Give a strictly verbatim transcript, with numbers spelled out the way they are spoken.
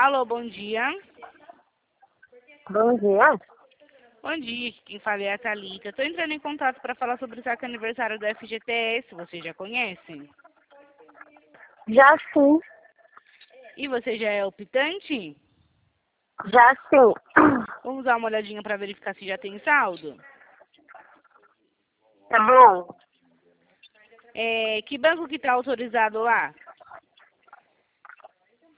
Alô, bom dia. Bom dia. Bom dia, quem fala é a Thalita. Estou entrando em contato para falar sobre o saque aniversário do F G T S. Você já conhece? Já sim, E você já é optante? já sim. Vamos dar uma olhadinha para verificar se já tem saldo? Tá bom? É, que banco que está autorizado lá?